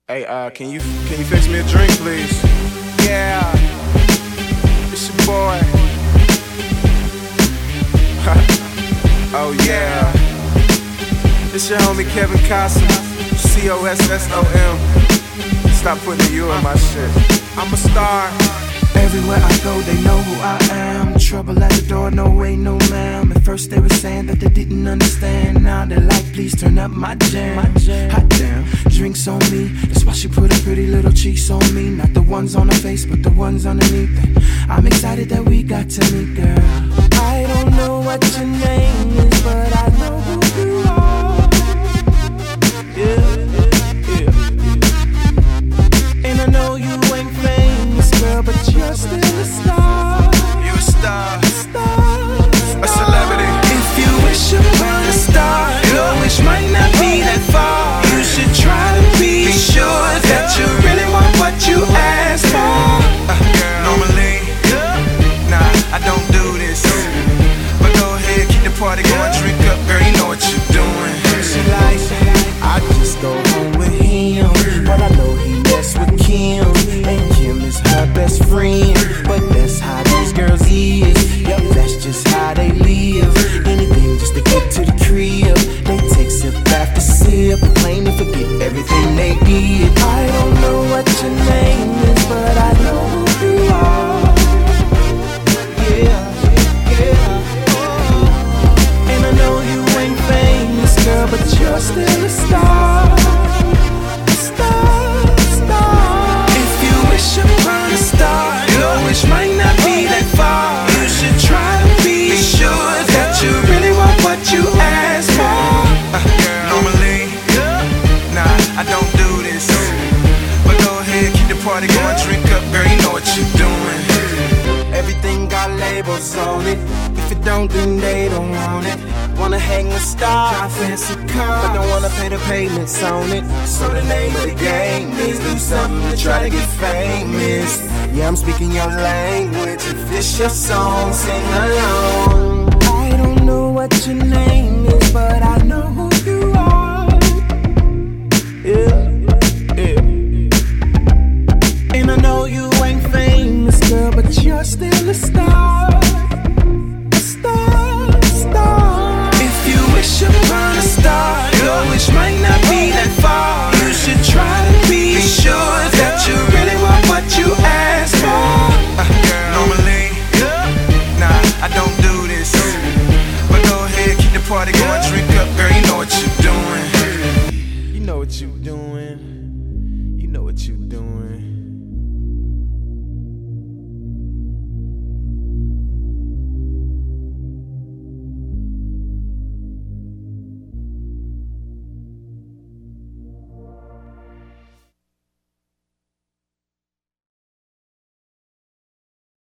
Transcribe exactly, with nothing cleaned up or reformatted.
Hey, uh, can you can you fix me a drink, please? Yeah, it's your boy. Oh yeah, it's your homie Kevin Costner, C O S S O M. Stop putting you in my shit. I'm a star. Everywhere I go, they know who I am. Trouble at the door, no way, no ma'am. At first they were saying that they didn't understand. Now they're like, please turn up my jam. Hot damn, drinks on me. That's why she put her pretty little cheeks on me. Not the ones on her face, but the ones underneath it. I'm excited that we got to meet, girl. I don't know what your name is, but I know who you are. Yeah, yeah, yeah. And I know you ain't famous, girl, but you're still a star. You a star, Star, a celebrity. if you wish upon a star, your wish might not be that far. You should try to be sure that you really want what you ask for. Uh, normally, nah, I don't do this. But go ahead, keep the party going, drink up, girl. You know what you're doing. She like, I just go home with him, but I know he mess with Kim, and Kim is her best friend. But that's how these girls is. Yep, that's just how they live. Anything just to get to the crib. They take sip after sip, claim to forget everything they did. I don't know what your name is, but I know who you are. Yeah, yeah. Oh. And I know you ain't famous, girl, but you're still a star. Star, star. If you wish upon a star, your wish might not be that far. You should try to be sure that you really want what you ask for. Uh, normally, nah, I don't do this. But go ahead, keep the party going, drink up, girl. You know what you're doing. Everything got labels on it. If it don't, then they don't want it. Wanna hang a star, drive fancy car, but don't wanna pay the payments on it. So the name of the game is do something to try to get famous. Yeah, I'm speaking your language. If it's your song, sing along. I don't know what your name is, but I know who you are. Yeah, yeah. And I know you ain't famous, girl, but you're still a star. A star, star. If you wish upon a star, your wish might not be that far. You should try to be sure that you really want what you ask for. Uh, normally, nah, I don't do this. But go ahead, keep the party going, drink up, girl. You know what you're doing. You know what you doing. You know what you doing.